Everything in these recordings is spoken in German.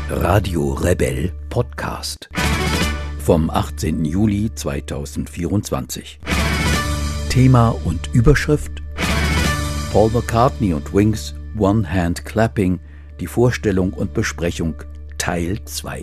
Radio Rebell Podcast vom 18. Juli 2024. Thema und Überschrift: Paul McCartney und Wings, One Hand Clapping, die Vorstellung und Besprechung Teil 2.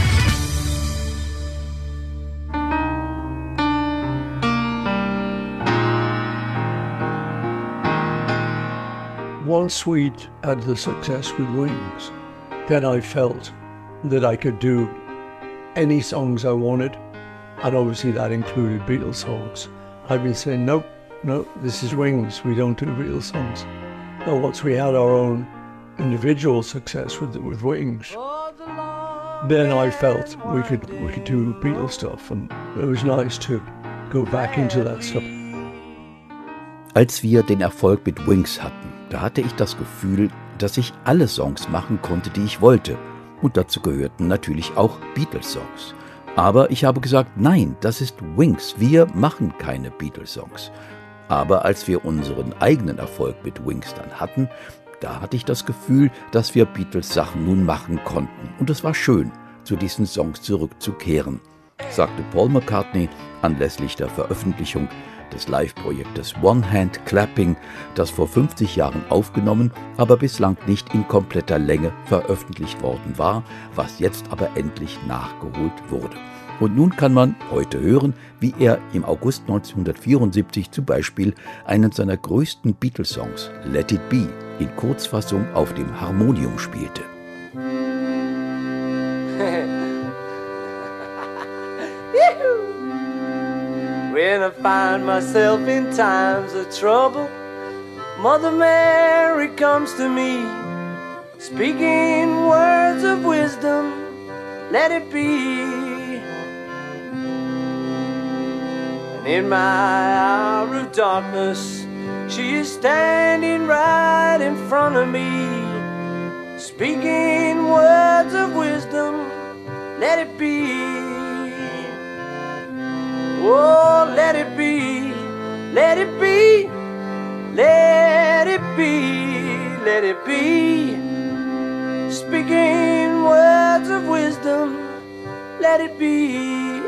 Once we'd had the success with Wings, then I felt that I could do any songs I wanted, and obviously that included Beatles songs. I've been saying, no, this is Wings, we don't do Beatles songs. So once we had our own individual success with Wings, then I felt we could do Beatles stuff, and it was nice to go back into that stuff. Als wir den Erfolg mit Wings hatten, da hatte ich das Gefühl, dass ich alle Songs machen konnte, die ich wollte. Und dazu gehörten natürlich auch Beatles-Songs. Aber ich habe gesagt, nein, das ist Wings, wir machen keine Beatles-Songs. Aber als wir unseren eigenen Erfolg mit Wings dann hatten, da hatte ich das Gefühl, dass wir Beatles-Sachen nun machen konnten. Und es war schön, zu diesen Songs zurückzukehren, sagte Paul McCartney anlässlich der Veröffentlichung des Live-Projektes One Hand Clapping, das vor 50 Jahren aufgenommen, aber bislang nicht in kompletter Länge veröffentlicht worden war, was jetzt aber endlich nachgeholt wurde. Und nun kann man heute hören, wie er im August 1974 zum Beispiel einen seiner größten Beatles-Songs, Let It Be, in Kurzfassung auf dem Harmonium spielte. When I find myself in times of trouble, Mother Mary comes to me, speaking words of wisdom, let it be. And in my hour of darkness, she is standing right in front of me, speaking words of wisdom, let it be. Oh, let it be, let it be, let it be, let it be. Speaking words of wisdom, let it be.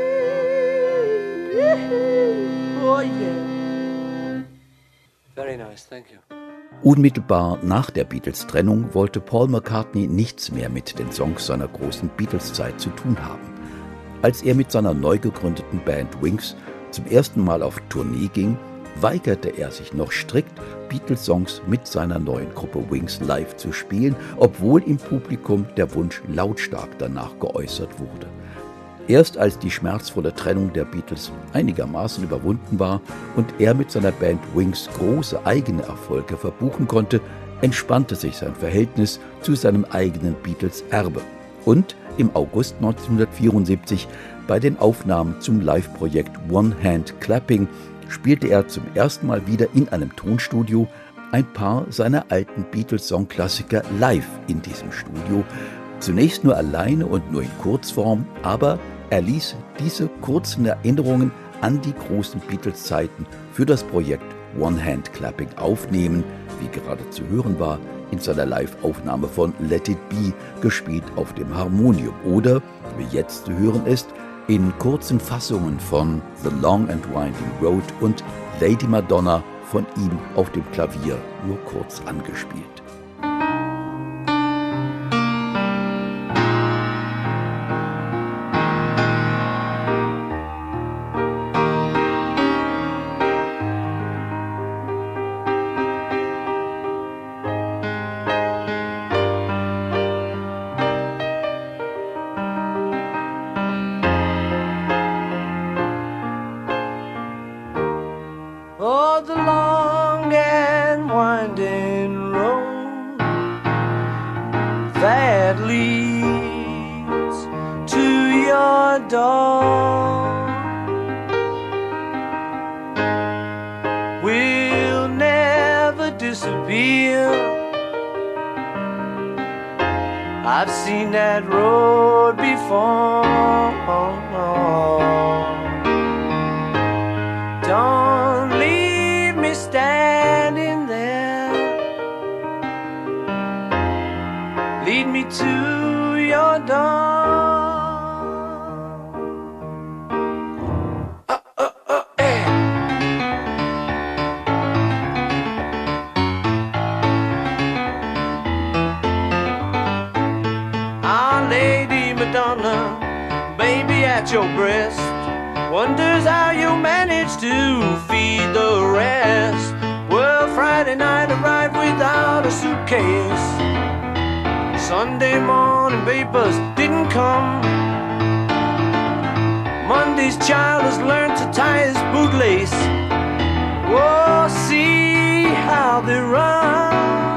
Oh yeah. Very nice, thank you. Unmittelbar nach der Beatles-Trennung wollte Paul McCartney nichts mehr mit den Songs seiner großen Beatles-Zeit zu tun haben. Als er mit seiner neu gegründeten Band Wings zum ersten Mal auf Tournee ging, weigerte er sich noch strikt, Beatles-Songs mit seiner neuen Gruppe Wings live zu spielen, obwohl im Publikum der Wunsch lautstark danach geäußert wurde. Erst als die schmerzvolle Trennung der Beatles einigermaßen überwunden war und er mit seiner Band Wings große eigene Erfolge verbuchen konnte, entspannte sich sein Verhältnis zu seinem eigenen Beatles-Erbe. Und im August 1974 bei den Aufnahmen zum Live-Projekt One Hand Clapping spielte er zum ersten Mal wieder in einem Tonstudio ein paar seiner alten Beatles-Song-Klassiker live in diesem Studio. Zunächst nur alleine und nur in Kurzform, aber er ließ diese kurzen Erinnerungen an die großen Beatles-Zeiten für das Projekt One Hand Clapping aufnehmen, wie gerade zu hören war, in seiner Live-Aufnahme von Let It Be, gespielt auf dem Harmonium, oder, wie jetzt zu hören ist, in kurzen Fassungen von The Long and Winding Road und Lady Madonna von ihm auf dem Klavier nur kurz angespielt. Oh, the long and winding road that leads to your door will never disappear. I've seen that road before. Don't leave me standing there. Lead me to your door. Our Lady Madonna, baby at your breast, wonders how you manage to feed the rest. Well, Friday night arrived without a suitcase. Sunday morning papers didn't come. Monday's child has learned to tie his bootlace. Oh, see how they run.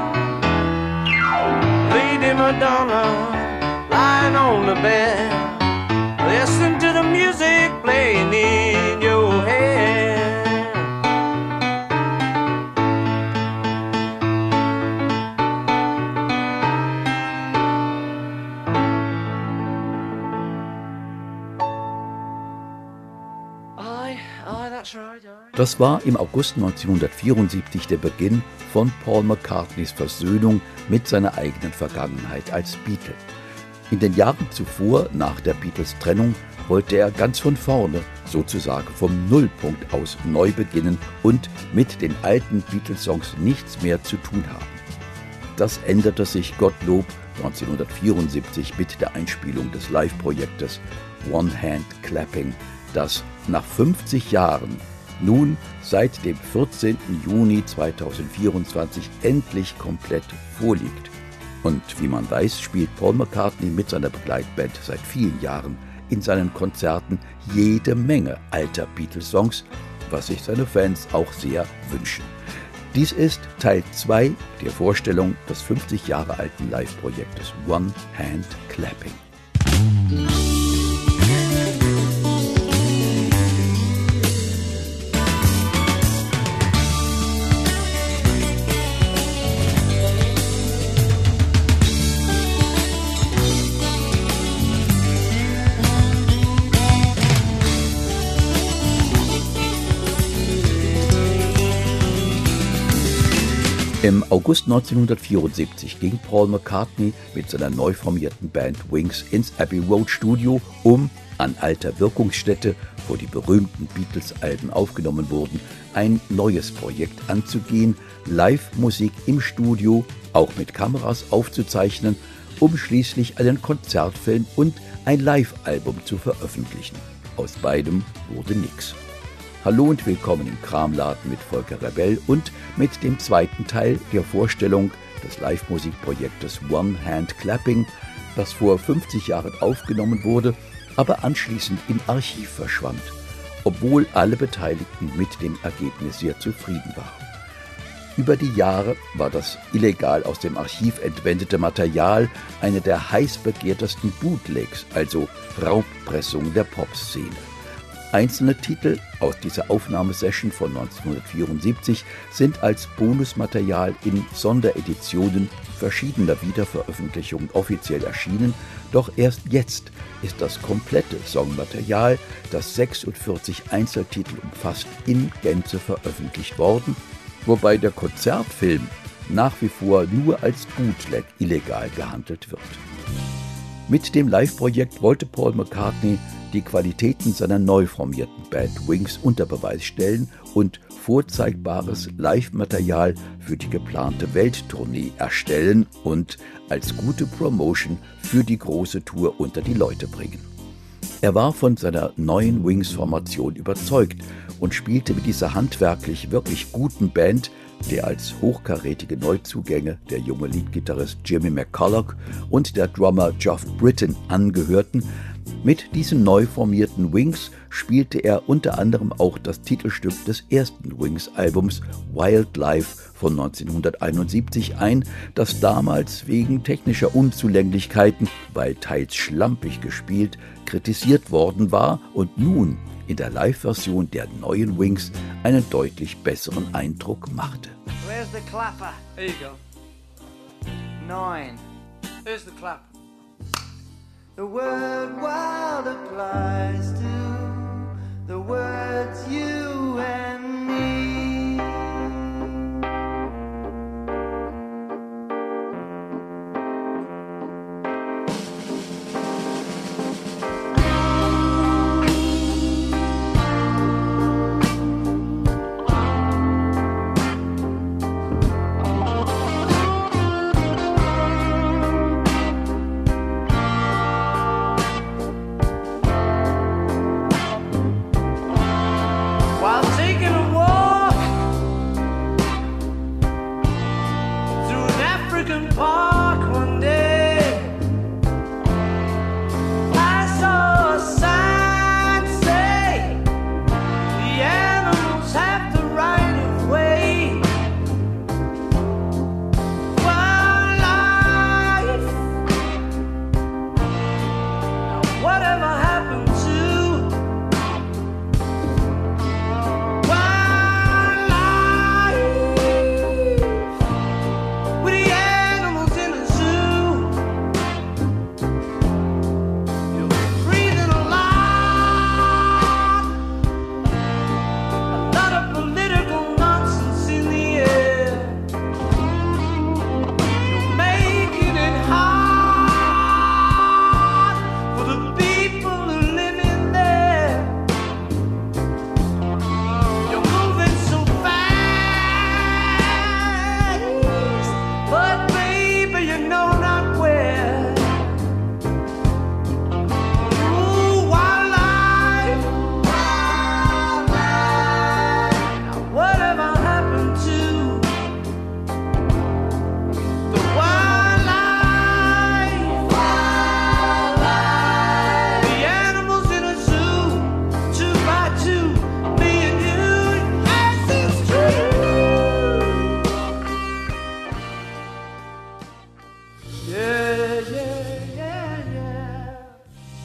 Lady Madonna, lying on the bed, listen to the music playing in your head. Das war im August 1974 der Beginn von Paul McCartneys Versöhnung mit seiner eigenen Vergangenheit als Beatle. In den Jahren zuvor, nach der Beatles-Trennung, wollte er ganz von vorne, sozusagen vom Nullpunkt aus, neu beginnen und mit den alten Beatles-Songs nichts mehr zu tun haben. Das änderte sich, Gottlob, 1974 mit der Einspielung des Live-Projektes One Hand Clapping, das nach 50 Jahren nun seit dem 14. Juni 2024 endlich komplett vorliegt. Und wie man weiß, spielt Paul McCartney mit seiner Begleitband seit vielen Jahren in seinen Konzerten jede Menge alter Beatles-Songs, was sich seine Fans auch sehr wünschen. Dies ist Teil 2 der Vorstellung des 50 Jahre alten Live-Projektes One Hand Clapping. Im August 1974 ging Paul McCartney mit seiner neu formierten Band Wings ins Abbey Road Studio, um an alter Wirkungsstätte, wo die berühmten Beatles-Alben aufgenommen wurden, ein neues Projekt anzugehen, Live-Musik im Studio, auch mit Kameras aufzuzeichnen, um schließlich einen Konzertfilm und ein Live-Album zu veröffentlichen. Aus beidem wurde nix. Hallo und willkommen im Kramladen mit Volker Rebell und mit dem zweiten Teil der Vorstellung des Live-Musikprojektes One Hand Clapping, das vor 50 Jahren aufgenommen wurde, aber anschließend im Archiv verschwand, obwohl alle Beteiligten mit dem Ergebnis sehr zufrieden waren. Über die Jahre war das illegal aus dem Archiv entwendete Material eine der heiß begehrtesten Bootlegs, also Raubpressungen der Popszene. Einzelne Titel aus dieser Aufnahmesession von 1974 sind als Bonusmaterial in Sondereditionen verschiedener Wiederveröffentlichungen offiziell erschienen, doch erst jetzt ist das komplette Songmaterial, das 46 Einzeltitel umfasst, in Gänze veröffentlicht worden, wobei der Konzertfilm nach wie vor nur als Bootleg illegal gehandelt wird. Mit dem Live-Projekt wollte Paul McCartney die Qualitäten seiner neu formierten Band Wings unter Beweis stellen und vorzeigbares Live-Material für die geplante Welttournee erstellen und als gute Promotion für die große Tour unter die Leute bringen. Er war von seiner neuen Wings-Formation überzeugt und spielte mit dieser handwerklich wirklich guten Band, der als hochkarätige Neuzugänge der junge Leadgitarrist Jimmy McCulloch und der Drummer Geoff Britton angehörten. Mit diesen neu formierten Wings spielte er unter anderem auch das Titelstück des ersten Wings-Albums Wildlife von 1971 ein, das damals wegen technischer Unzulänglichkeiten, weil teils schlampig gespielt, kritisiert worden war und nun in der Live-Version der neuen Wings einen deutlich besseren Eindruck machte. Where's the clapper? Here you go. 9. Here's the clapper. The word wild applies to the words you and me.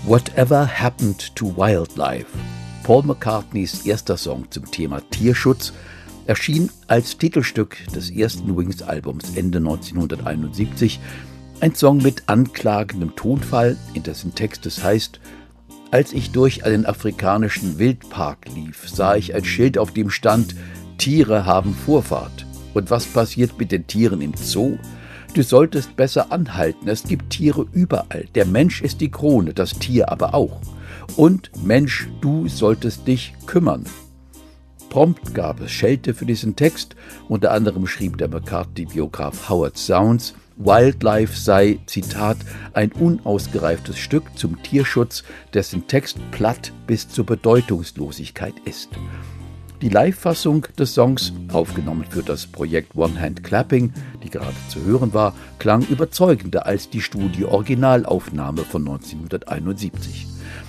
Whatever Happened to Wildlife, Paul McCartneys erster Song zum Thema Tierschutz, erschien als Titelstück des ersten Wings-Albums Ende 1971, ein Song mit anklagendem Tonfall, in dessen Text es heißt: Als ich durch einen afrikanischen Wildpark lief, sah ich ein Schild, auf dem stand: Tiere haben Vorfahrt. Und was passiert mit den Tieren im Zoo? Du solltest besser anhalten, es gibt Tiere überall. Der Mensch ist die Krone, das Tier aber auch. Und Mensch, du solltest dich kümmern. Prompt gab es Schelte für diesen Text. Unter anderem schrieb der McCartney-Biograf Howard Sounds, Wildlife sei, Zitat, ein unausgereiftes Stück zum Tierschutz, dessen Text platt bis zur Bedeutungslosigkeit ist. Die Live-Fassung des Songs, aufgenommen für das Projekt One Hand Clapping, die gerade zu hören war, klang überzeugender als die Studio-Originalaufnahme von 1971.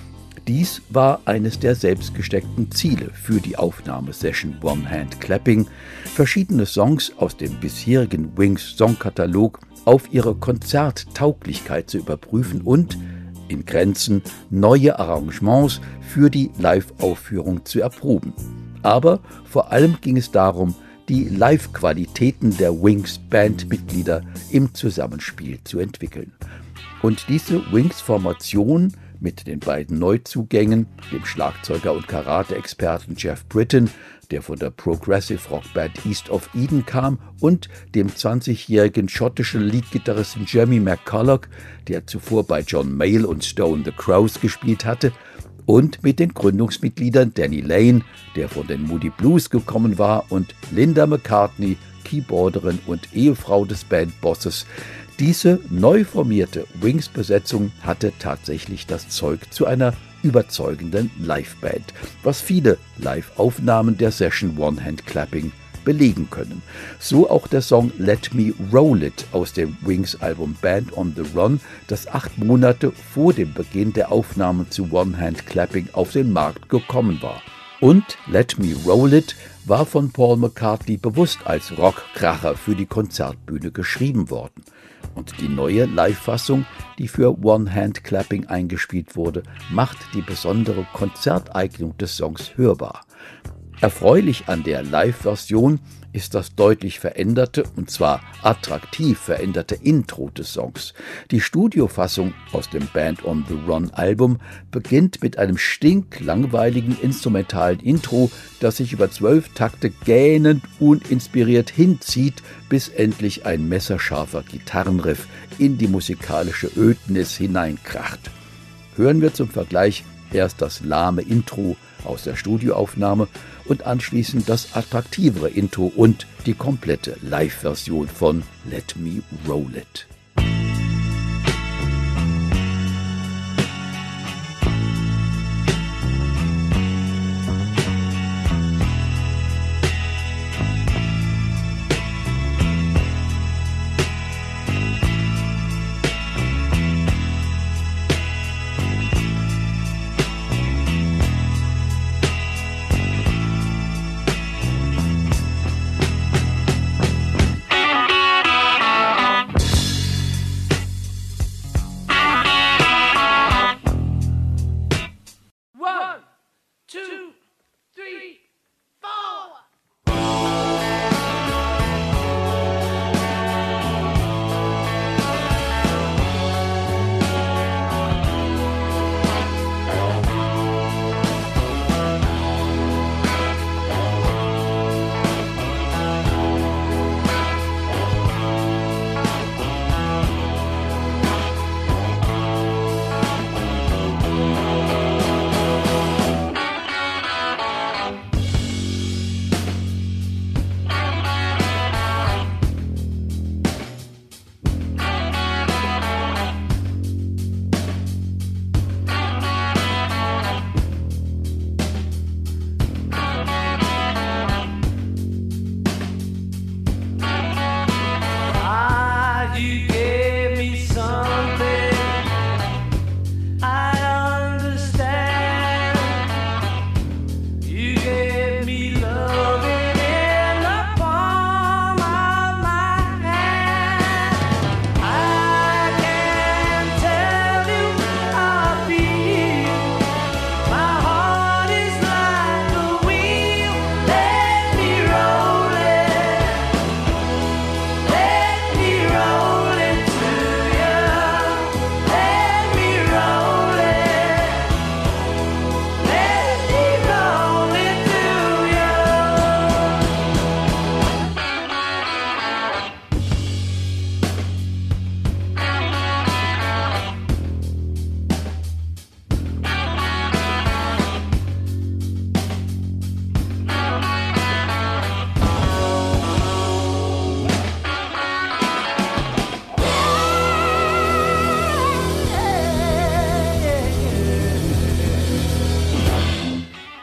Dies war eines der selbstgesteckten Ziele für die Aufnahmesession One Hand Clapping, verschiedene Songs aus dem bisherigen Wings-Songkatalog auf ihre Konzerttauglichkeit zu überprüfen und, in Grenzen, neue Arrangements für die Live-Aufführung zu erproben. Aber vor allem ging es darum, die Live-Qualitäten der Wings-Bandmitglieder im Zusammenspiel zu entwickeln. Und diese Wings-Formation mit den beiden Neuzugängen, dem Schlagzeuger und Karate-Experten Jeff Britton, der von der Progressive Rockband East of Eden kam, und dem 20-jährigen schottischen Leadgitarristen Jimmy McCulloch, der zuvor bei John Mayall und Stone the Crows gespielt hatte, und mit den Gründungsmitgliedern Danny Lane, der von den Moody Blues gekommen war, und Linda McCartney, Keyboarderin und Ehefrau des Bandbosses. Diese neu formierte Wings-Besetzung hatte tatsächlich das Zeug zu einer überzeugenden Liveband, was viele Live-Aufnahmen der Session One Hand Clapping belegen können. So auch der Song Let Me Roll It aus dem Wings-Album Band on the Run, das 8 Monate vor dem Beginn der Aufnahmen zu One Hand Clapping auf den Markt gekommen war. Und Let Me Roll It war von Paul McCartney bewusst als Rockkracher für die Konzertbühne geschrieben worden. Und die neue Live-Fassung, die für One Hand Clapping eingespielt wurde, macht die besondere Konzerteignung des Songs hörbar. Erfreulich an der Live-Version ist das deutlich veränderte, und zwar attraktiv veränderte Intro des Songs. Die Studiofassung aus dem Band on the Run Album beginnt mit einem stinklangweiligen instrumentalen Intro, das sich über 12 Takte gähnend uninspiriert hinzieht, bis endlich ein messerscharfer Gitarrenriff in die musikalische Ödnis hineinkracht. Hören wir zum Vergleich erst das lahme Intro aus der Studioaufnahme und anschließend das attraktivere Intro und die komplette Live-Version von Let Me Roll It.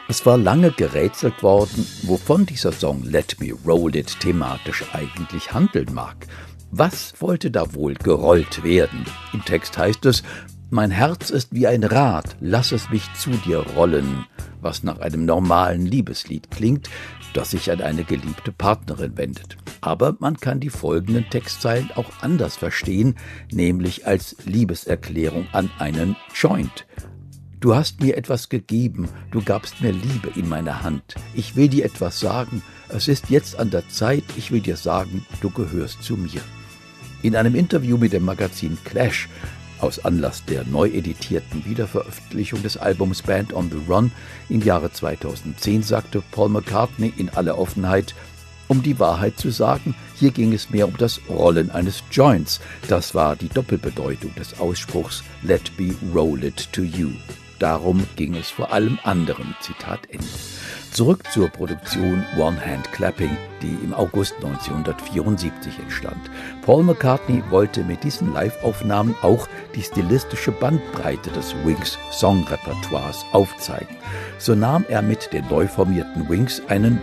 Es war lange gerätselt worden, wovon dieser Song Let Me Roll It thematisch eigentlich handeln mag. Was wollte da wohl gerollt werden? Im Text heißt es: Mein Herz ist wie ein Rad, lass es mich zu dir rollen, was nach einem normalen Liebeslied klingt, das sich an eine geliebte Partnerin wendet. Aber man kann die folgenden Textzeilen auch anders verstehen, nämlich als Liebeserklärung an einen Joint. Du hast mir etwas gegeben, du gabst mir Liebe in meine Hand. Ich will dir etwas sagen, es ist jetzt an der Zeit, ich will dir sagen, du gehörst zu mir. In einem Interview mit dem Magazin Clash, aus Anlass der neu editierten Wiederveröffentlichung des Albums Band on the Run im Jahre 2010, sagte Paul McCartney in aller Offenheit: Um die Wahrheit zu sagen, hier ging es mehr um das Rollen eines Joints. Das war die Doppelbedeutung des Ausspruchs Let me roll it to you. Darum ging es vor allem anderen. Zitat Ende. Zurück zur Produktion One Hand Clapping, die im August 1974 entstand. Paul McCartney wollte mit diesen Live-Aufnahmen auch die stilistische Bandbreite des Wings-Songrepertoires aufzeigen. So nahm er mit den neu formierten Wings einen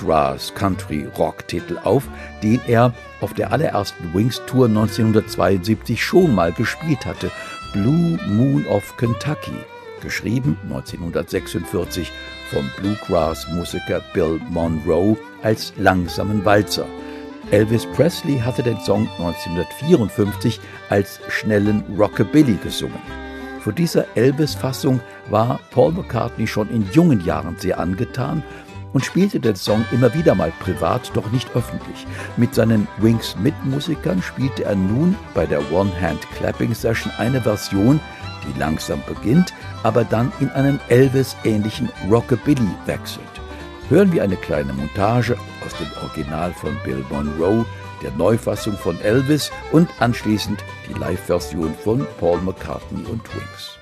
Bluegrass-Country-Rock-Titel auf, den er auf der allerersten Wings-Tour 1972 schon mal gespielt hatte: Blue Moon of Kentucky, geschrieben 1946 vom Bluegrass-Musiker Bill Monroe als langsamen Walzer. Elvis Presley hatte den Song 1954 als schnellen Rockabilly gesungen. Von dieser Elvis-Fassung war Paul McCartney schon in jungen Jahren sehr angetan und spielte den Song immer wieder mal privat, doch nicht öffentlich. Mit seinen Wings-Mitmusikern spielte er nun bei der One-Hand-Clapping-Session eine Version, die langsam beginnt, aber dann in einen Elvis-ähnlichen Rockabilly wechselt. Hören wir eine kleine Montage aus dem Original von Bill Monroe, der Neufassung von Elvis und anschließend die Live-Version von Paul McCartney und Wings.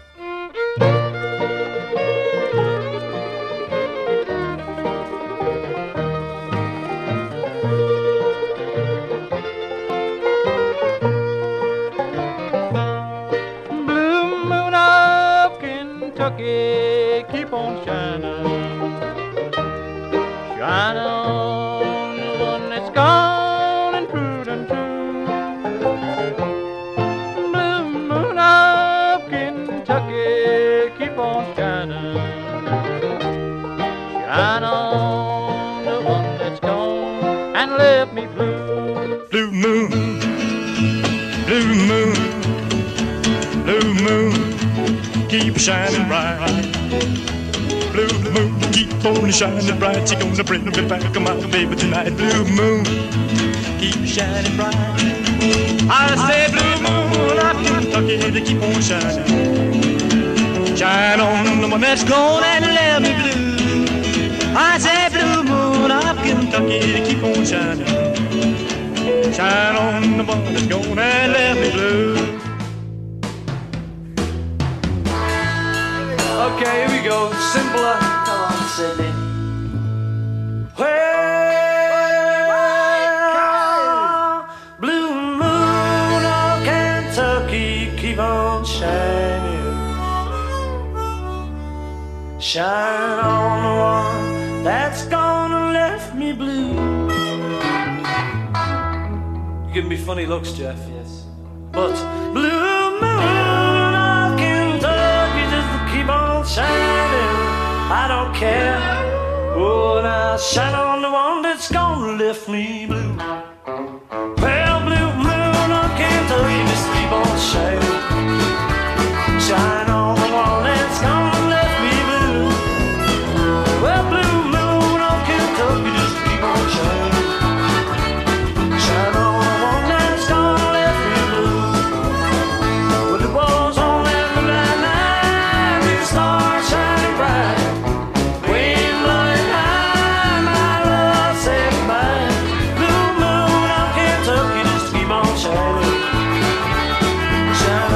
Keep on shining, shining on the one that's gone and proven true. Blue moon of Kentucky, keep on shining, shine on the one that's gone and left me blue. Blue moon, blue moon, blue moon, keep shining bright. Blue moon, keep on shining bright. She's gonna bring me back to my baby tonight. Blue moon, keep shining bright. I say blue moon of Kentucky, to keep on shining. Shine on the one that's gone and left me blue. I say blue moon of Kentucky, to keep on shining. Shine on the one that's gone and left me blue. Okay, here we go. Simpler. Come on, Sydney. Well, blue moon of Kentucky, keep on shining. Shine on the one that's gone and left me blue. You give me funny looks, Jeff, yes. But blue moon of Kentucky, just keep on shining. I don't care. Oh, now shine on the one that's gonna lift me blue. Well, blue moon of Kentucky, just keep on shining. Shine on the one that's gonna lift me blue. Well, blue moon of Kentucky, just keep on shining. Shine on the one that's gonna lift me blue. Well, it was on that moonlight night, the stars shining bright. Wind blowing high, my love said goodbye. Blue moon of Kentucky, just keep on shining. Shine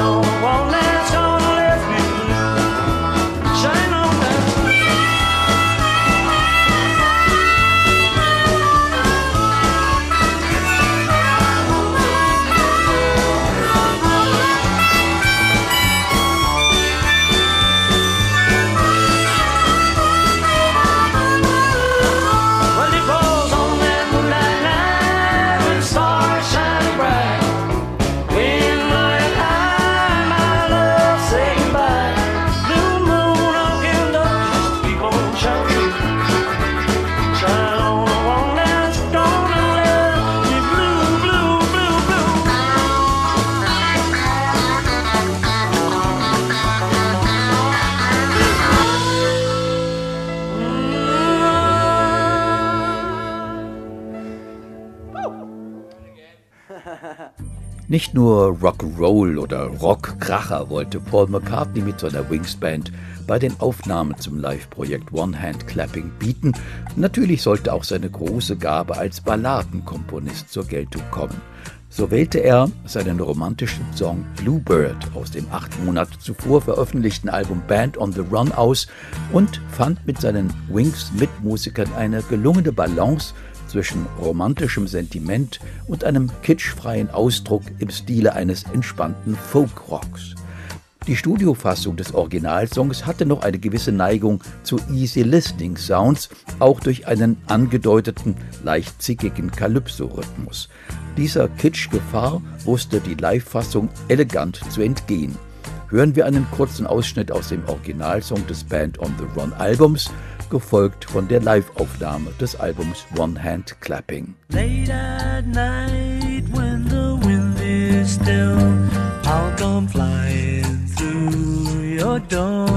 Nicht nur Rock'n'Roll oder Rockkracher wollte Paul McCartney mit seiner Wings Band bei den Aufnahmen zum Live-Projekt One Hand Clapping bieten. Natürlich sollte auch seine große Gabe als Balladenkomponist zur Geltung kommen. So wählte er seinen romantischen Song Bluebird aus dem 8 Monate zuvor veröffentlichten Album Band on the Run aus und fand mit seinen Wings-Mitmusikern eine gelungene Balance zwischen romantischem Sentiment und einem kitschfreien Ausdruck im Stile eines entspannten Folk-Rocks. Die Studiofassung des Originalsongs hatte noch eine gewisse Neigung zu Easy-Listening-Sounds, auch durch einen angedeuteten, leicht zickigen Calypso-Rhythmus. Dieser Kitschgefahr wusste die Live-Fassung elegant zu entgehen. Hören wir einen kurzen Ausschnitt aus dem Originalsong des Band on the Run Albums, gefolgt von der Live-Aufnahme des Albums One Hand Clapping. Late at night when the wind is still, I'll come flying through your door,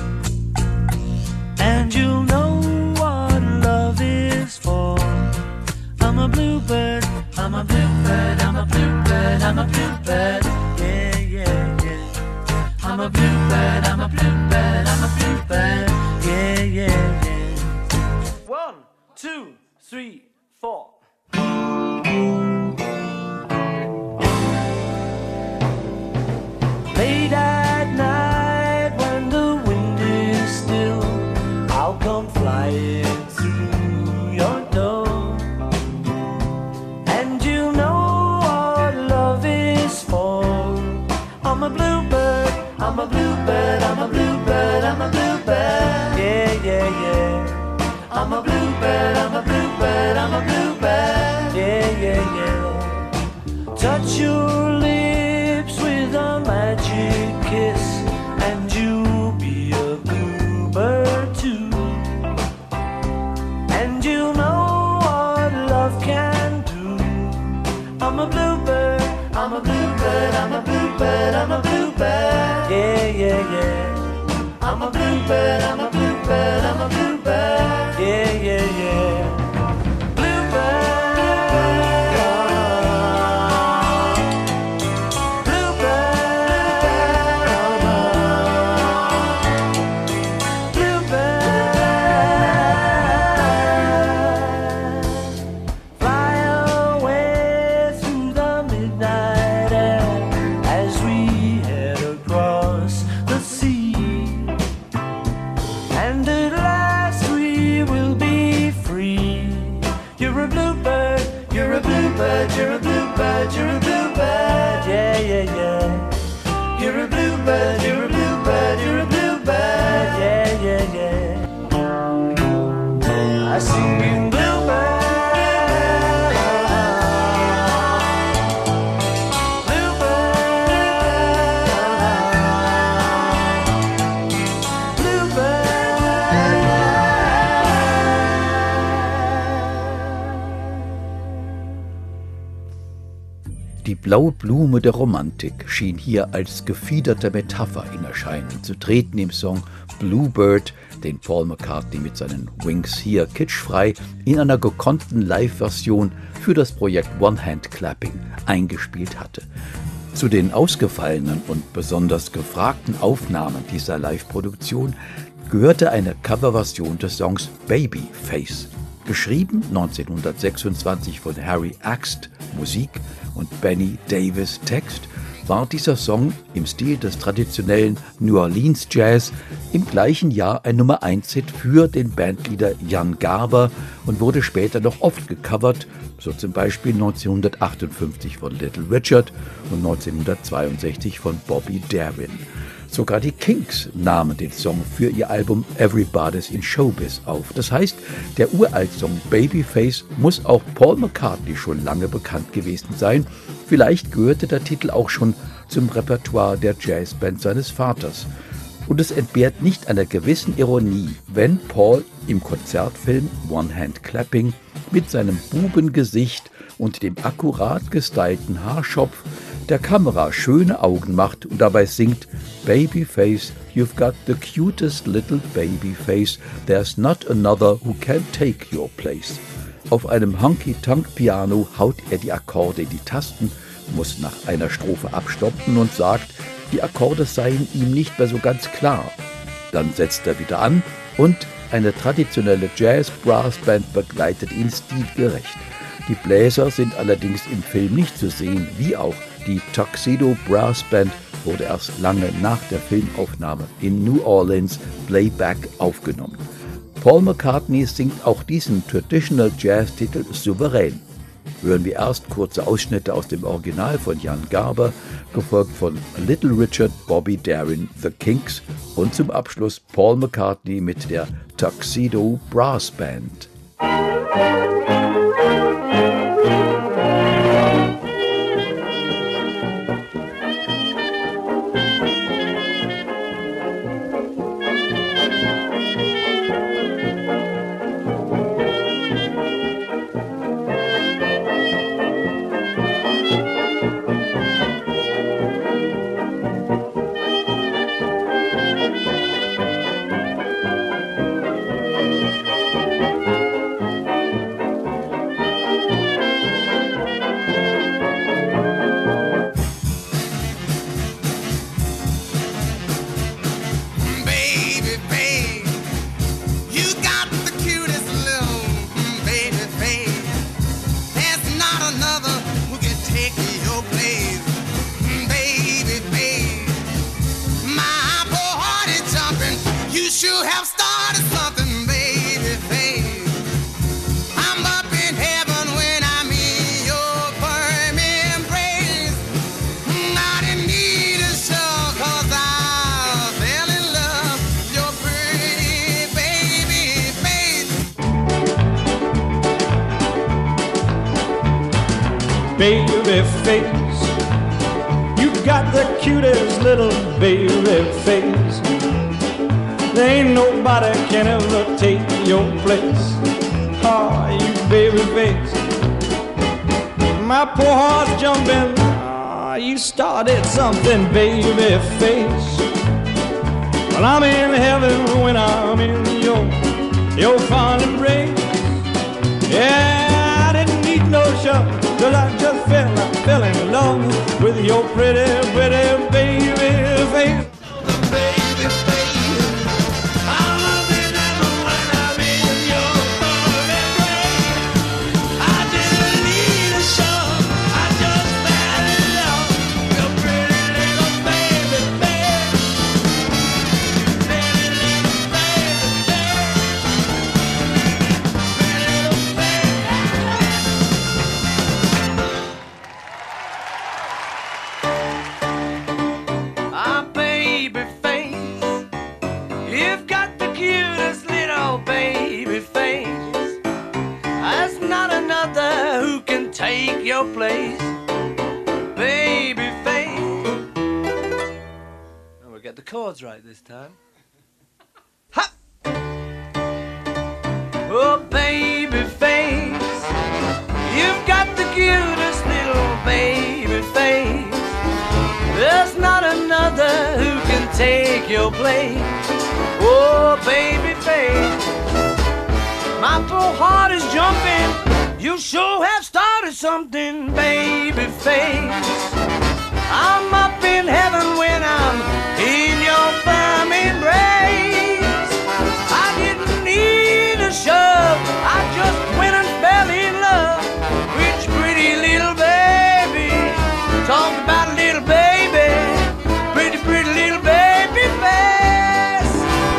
and you'll know what love is for. I'm a bluebird, I'm a bluebird, I'm a bluebird, I'm a bluebird, yeah, yeah, yeah. I'm a bluebird, I'm a bluebird, I'm a bluebird, yeah, yeah, yeah. 1, 2, 3, 4. Late at night when the wind is still, I'll come flying through your door, and you know what love is for. I'm a bluebird, I'm a bluebird, I'm a bluebird, I'm a bluebird, yeah, yeah, yeah. I'm a bluebird, I'm a bluebird, I'm a bluebird, yeah, yeah, yeah. Touch your lips with a magic kiss, and you'll be a bluebird too. And you'll know what love can do. I'm a bluebird, I'm a bluebird, I'm a bluebird, I'm a bluebird, yeah, yeah, yeah. I'm a bluebird, I'm a bluebird, I'm a bluebird, yeah, yeah, yeah. You're a bluebird, you're a bluebird, yeah, yeah, yeah. You're a bluebird, you're a bluebird, you're a bluebird, yeah, yeah, yeah. I sing you bluebird, Die blaue Blume der Romantik schien hier als gefiederte Metapher in Erscheinung zu treten im Song Bluebird, den Paul McCartney mit seinen Wings hier kitschfrei in einer gekonnten Live-Version für das Projekt One Hand Clapping eingespielt hatte. Zu den ausgefallenen und besonders gefragten Aufnahmen dieser Live-Produktion gehörte eine Coverversion des Songs Babyface. Geschrieben 1926 von Harry Axt, Musik, und Benny Davis, Text, war dieser Song im Stil des traditionellen New Orleans Jazz im gleichen Jahr ein Nummer-1-Hit für den Bandleader Jan Garber und wurde später noch oft gecovert, so zum Beispiel 1958 von Little Richard und 1962 von Bobby Darin. Sogar die Kinks nahmen den Song für ihr Album Everybody's in Showbiz auf. Das heißt, der Uralt-Song Babyface muss auch Paul McCartney schon lange bekannt gewesen sein. Vielleicht gehörte der Titel auch schon zum Repertoire der Jazzband seines Vaters. Und es entbehrt nicht einer gewissen Ironie, wenn Paul im Konzertfilm One Hand Clapping mit seinem Bubengesicht und dem akkurat gestylten Haarschopf der Kamera schöne Augen macht und dabei singt: Babyface, you've got the cutest little babyface, there's not another who can take your place. Auf einem Honky-Tonk-Piano haut er die Akkorde in die Tasten muss nach einer Strophe abstoppen und sagt, die Akkorde seien ihm nicht mehr so ganz klar. Dann setzt er wieder an und eine traditionelle Jazz-Brassband begleitet ihn stilgerecht. Die Bläser sind allerdings im Film nicht zu sehen, wie auch die Tuxedo Brass Band wurde erst lange nach der Filmaufnahme in New Orleans Playback aufgenommen. Paul McCartney singt auch diesen Traditional Jazz-Titel souverän. Hören wir erst kurze Ausschnitte aus dem Original von Jan Garber, gefolgt von Little Richard, Bobby Darin, The Kinks und zum Abschluss Paul McCartney mit der Tuxedo Brass Band. Baby face, you got the cutest little baby face. There ain't nobody can ever take your place. Oh, you baby face, my poor heart's jumping. Oh, you started something, baby face. Well, I'm in heaven when I'm in your fond embrace. Yeah, I didn't need no show, 'cause I just fell in love with your pretty, pretty baby face. Baby face, I'm loving heaven when I'm in your fond embrace. I didn't need a show, I just fell in love with your pretty little baby face. Pretty little baby face. Pretty little baby. Ah, baby face, you've got the cutest little baby face. There's not another who can take your place, baby face. And we'll get the chords right this time. Ha! Oh, baby face, you've got the cutest little baby face. There's not another who can take your place. Oh, baby face, my poor heart is jumping. You sure have started something, baby face. I'm up in heaven when I'm in your firm embrace. I didn't need a shove, I just went and fell in love with your pretty little baby. Talk about a little baby, pretty, pretty little baby face.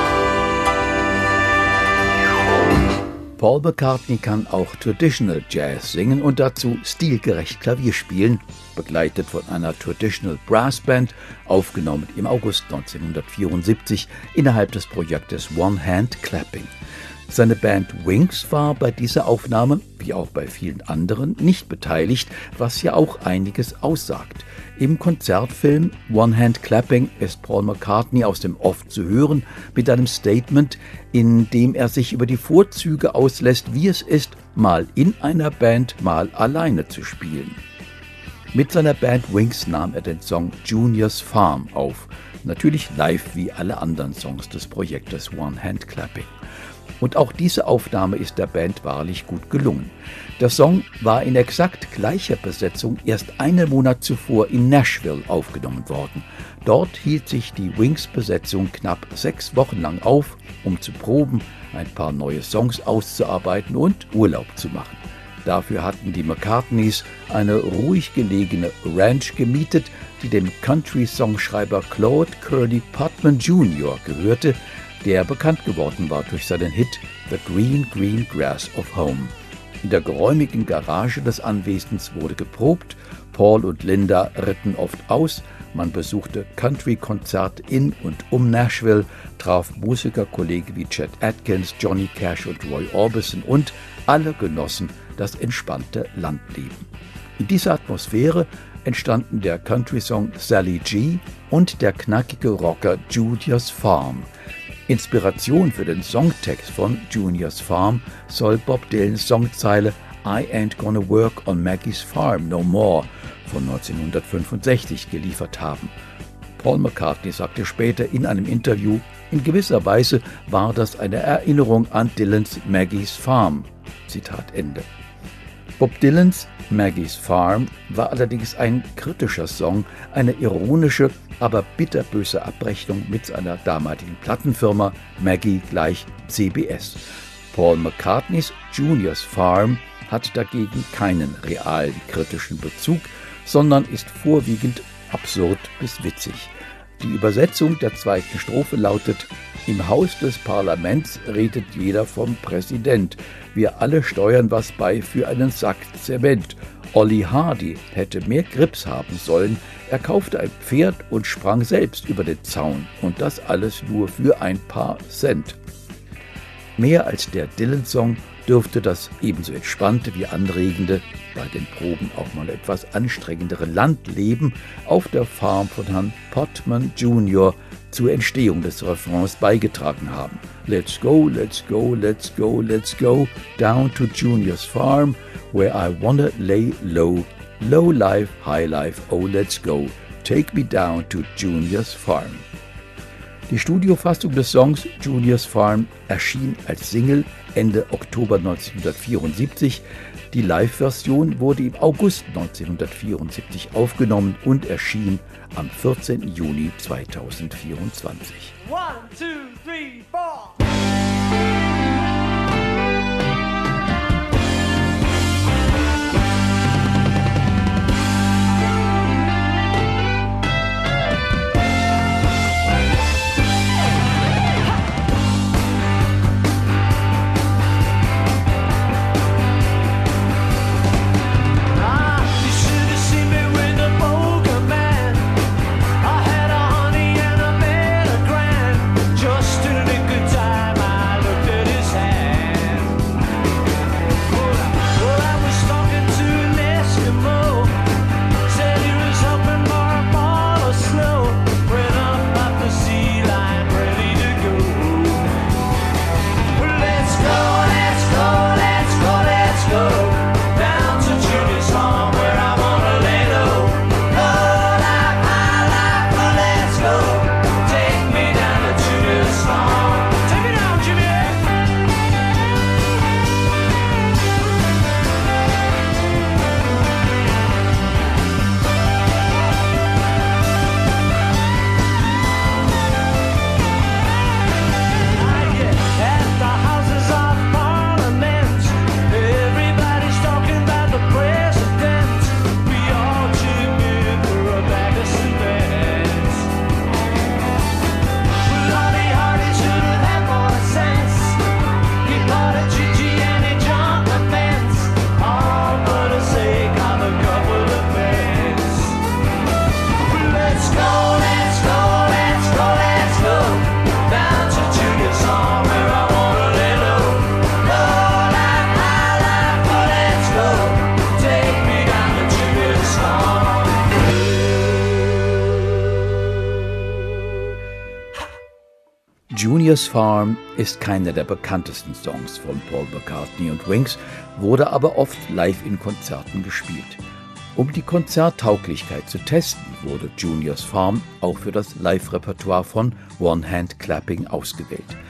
Paul McCartney kann auch Traditional Jazz singen und dazu stilgerecht Klavier spielen, begleitet von einer Traditional Brass Band, aufgenommen im August 1974 innerhalb des Projektes One Hand Clapping. Seine Band Wings war bei dieser Aufnahme, wie auch bei vielen anderen, nicht beteiligt, was ja auch einiges aussagt. Im Konzertfilm One Hand Clapping ist Paul McCartney aus dem Off zu hören mit einem Statement, in dem er sich über die Vorzüge auslässt, wie es ist, mal in einer Band, mal alleine zu spielen. Mit seiner Band Wings nahm er den Song Junior's Farm auf, natürlich live wie alle anderen Songs des Projektes One Hand Clapping. Und auch diese Aufnahme ist der Band wahrlich gut gelungen. Der Song war in exakt gleicher Besetzung erst einen Monat zuvor in Nashville aufgenommen worden. Dort hielt sich die Wings-Besetzung knapp 6 Wochen lang auf, um zu proben, ein paar neue Songs auszuarbeiten und Urlaub zu machen. Dafür hatten die McCartneys eine ruhig gelegene Ranch gemietet, die dem Country-Songschreiber Claude Curly Putman Jr. gehörte, der bekannt geworden war durch seinen Hit The Green, Green Grass of Home. In der geräumigen Garage des Anwesens wurde geprobt, Paul und Linda ritten oft aus, man besuchte Country-Konzerte in und um Nashville, traf Musikerkollegen wie Chet Atkins, Johnny Cash und Roy Orbison und alle genossen das entspannte Landleben. In dieser Atmosphäre entstanden der Country-Song Sally G und der knackige Rocker Junior's Farm. Inspiration für den Songtext von Junior's Farm soll Bob Dylans Songzeile I Ain't Gonna Work on Maggie's Farm No More von 1965 geliefert haben. Paul McCartney sagte später in einem Interview, in gewisser Weise war das eine Erinnerung an Dylans Maggie's Farm. Zitat Ende. Bob Dylans Maggie's Farm war allerdings ein kritischer Song, eine ironische, aber bitterböse Abrechnung mit seiner damaligen Plattenfirma Maggie gleich CBS. Paul McCartneys Junior's Farm hat dagegen keinen realen kritischen Bezug, sondern ist vorwiegend absurd bis witzig. Die Übersetzung der zweiten Strophe lautet: Im Haus des Parlaments redet jeder vom Präsident. Wir alle steuern was bei für einen Sack Zement. Olli Hardy hätte mehr Grips haben sollen. Er kaufte ein Pferd und sprang selbst über den Zaun. Und das alles nur für ein paar Cent. Mehr als der Dylan-Song dürfte das ebenso entspannte wie anregende, bei den Proben auch mal etwas anstrengendere Landleben auf der Farm von Herrn Putman Jr. zur Entstehung des Refrains beigetragen haben. Let's go, let's go, let's go, let's go down to Junior's Farm, where I wanna lay low, low life, high life, oh let's go, take me down to Junior's Farm. Die Studiofassung des Songs Junior's Farm erschien als Single Ende Oktober 1974. Die Live-Version wurde im August 1974 aufgenommen und erschien am 14. Juni 2024. 1, 2, 3, 4. Junior's Farm ist keiner der bekanntesten Songs von Paul McCartney und Wings, wurde aber oft live in Konzerten gespielt. Um die Konzerttauglichkeit zu testen, wurde Junior's Farm auch für das Live-Repertoire von One Hand Clapping ausgewählt.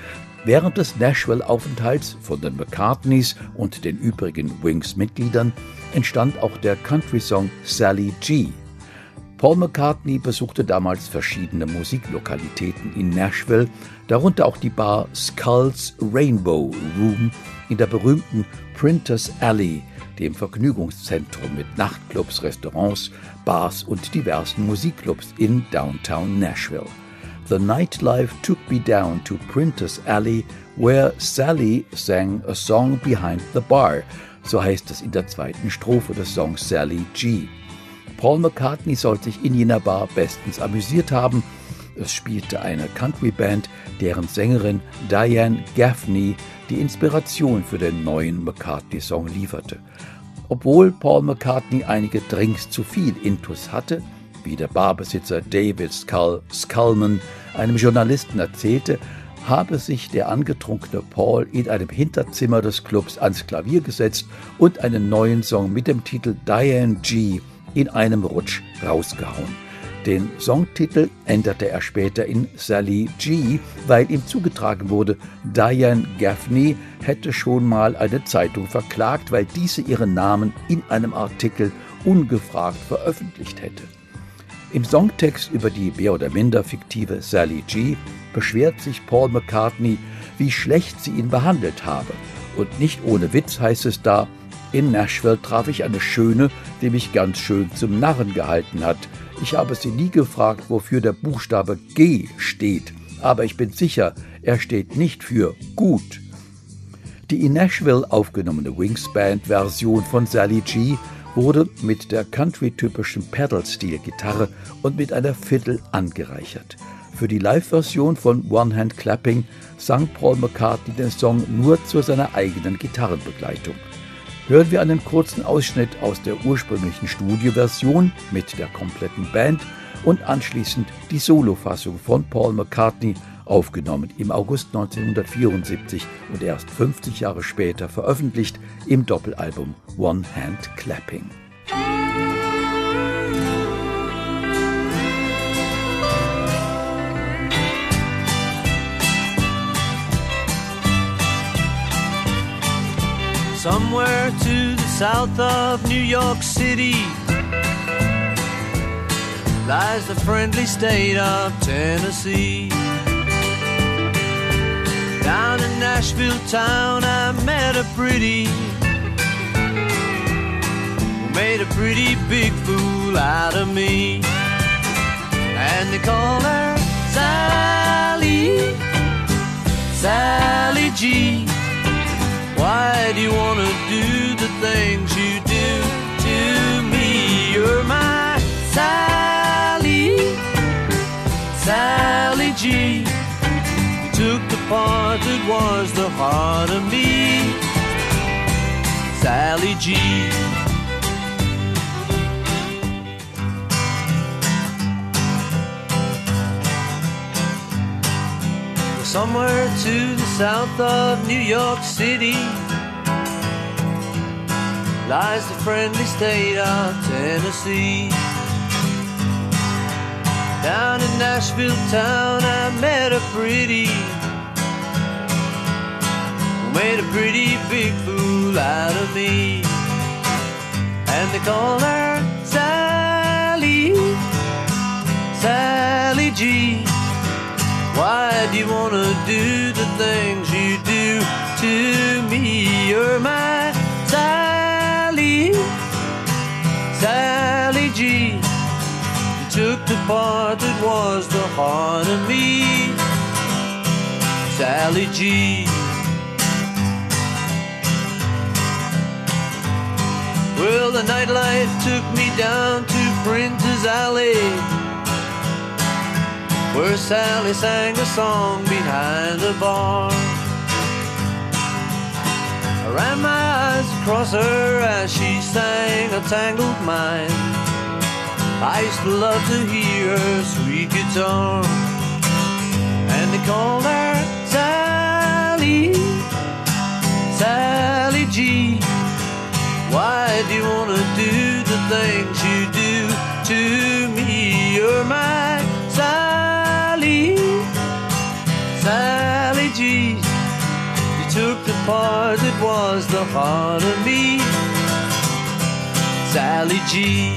Während des Nashville-Aufenthalts von den McCartneys und den übrigen Wings-Mitgliedern entstand auch der Country-Song Sally G. Paul McCartney besuchte damals verschiedene Musiklokalitäten in Nashville, darunter auch die Bar Skulls Rainbow Room in der berühmten Printers Alley, dem Vergnügungszentrum mit Nachtclubs, Restaurants, Bars und diversen Musikclubs in Downtown Nashville. The nightlife took me down to Printers Alley, where Sally sang a song behind the bar, so heißt es in der zweiten Strophe des Songs Sally G. Paul McCartney soll sich in jener Bar bestens amüsiert haben. Es spielte eine Country-Band, deren Sängerin Diane Gaffney die Inspiration für den neuen McCartney-Song lieferte. Obwohl Paul McCartney einige Drinks zu viel Intus hatte, wie der Barbesitzer David Scullman einem Journalisten erzählte, habe sich der angetrunkene Paul in einem Hinterzimmer des Clubs ans Klavier gesetzt und einen neuen Song mit dem Titel Diane G. in einem Rutsch rausgehauen. Den Songtitel änderte er später in Sally G., weil ihm zugetragen wurde, Diane Gaffney hätte schon mal eine Zeitung verklagt, weil diese ihren Namen in einem Artikel ungefragt veröffentlicht hätte. Im Songtext über die mehr oder minder fiktive Sally G. beschwert sich Paul McCartney, wie schlecht sie ihn behandelt habe. Und nicht ohne Witz heißt es da: In Nashville traf ich eine Schöne, die mich ganz schön zum Narren gehalten hat. Ich habe sie nie gefragt, wofür der Buchstabe G steht, aber ich bin sicher, er steht nicht für gut. Die in Nashville aufgenommene Wings-Band-Version von Sally G. wurde mit der country-typischen Pedal-Steel-Gitarre und mit einer Fiddle angereichert. Für die Live-Version von One Hand Clapping sang Paul McCartney den Song nur zu seiner eigenen Gitarrenbegleitung. Hören wir einen kurzen Ausschnitt aus der ursprünglichen Studioversion mit der kompletten Band und anschließend die Solofassung von Paul McCartney, aufgenommen im August 1974 und erst 50 Jahre später veröffentlicht im Doppelalbum One Hand Clapping. Somewhere to the south of New York City lies the friendly state of Tennessee. Down in Nashville town I met a pretty who made a pretty big fool out of me. And they call her Sally, Sally G. Why do you wanna do the things you do to me? You're my Sally, Sally G. You took the part that was the heart of me, Sally G. Somewhere to the south of New York City lies the friendly state of Tennessee. Down in Nashville town I met a pretty who made a pretty big fool out of me. And they call her Sally, Sally G. Why do you wanna do the things you do to me? You're my Sally, Sally G. You took the part that was the heart of me, Sally G. Well, the nightlife took me down to Printers Alley, where Sally sang a song behind the bar. I ran my eyes across her as she sang a tangled mind. I used to love to hear her sweet guitar. And they called her Sally, Sally G. Why do you wanna do the things you do to me? You're my Sally, Sally G. part that was the heart of me, Sally G.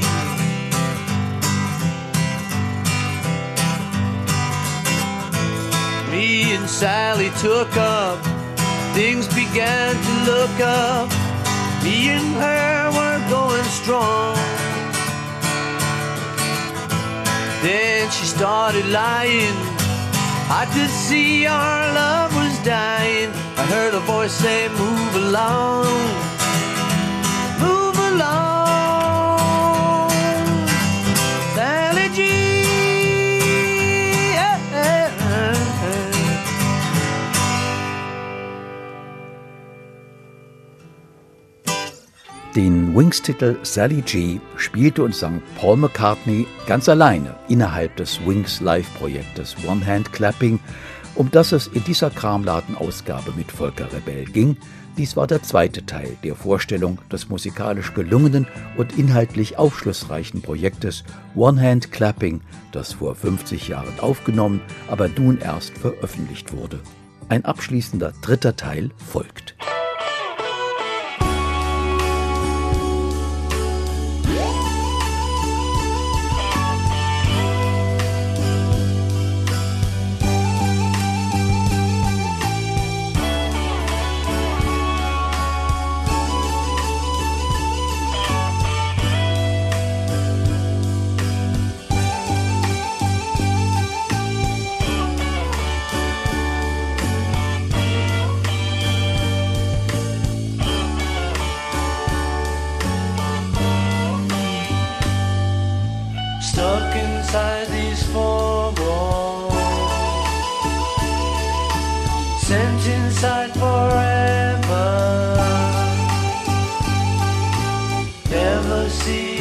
Me and Sally took up, things began to look up. Me and her were going strong. Then she started lying. I could see our love was dying. I heard a voice say, move along, move along, Sally G. Den Wings-Titel Sally G spielte und sang Paul McCartney ganz alleine innerhalb des Wings Live-Projektes One Hand Clapping, um das es in dieser Kramladen-Ausgabe mit Volker Rebell ging. Dies war der zweite Teil der Vorstellung des musikalisch gelungenen und inhaltlich aufschlussreichen Projektes One Hand Clapping, das vor 50 Jahren aufgenommen, aber nun erst veröffentlicht wurde. Ein abschließender dritter Teil folgt. Stuck inside these four walls, sent inside forever, never see